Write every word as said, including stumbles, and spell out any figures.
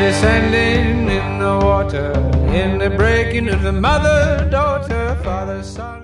descending in the water, in the breaking of the mother, daughter, father, son.